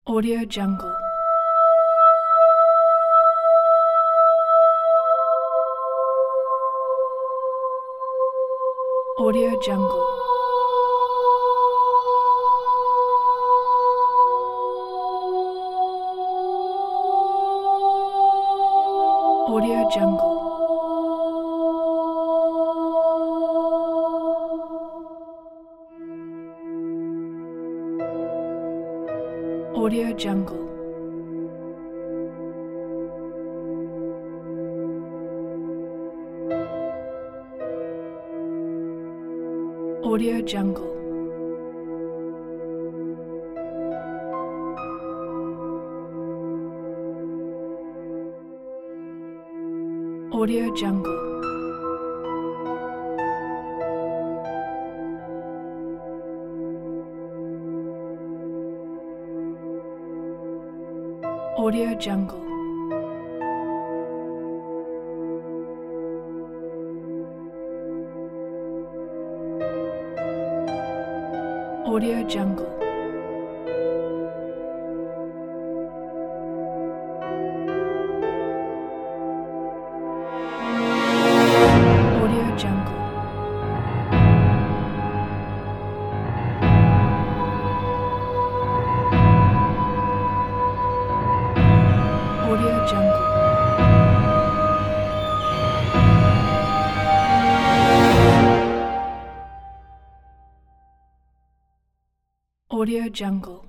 Audio Jungle. Audio Jungle. Audio Jungle. Audio Jungle. Audio Jungle. Audio Jungle. Audio Jungle. Audio Jungle. Audio Jungle. Audio Jungle. Audio Jungle.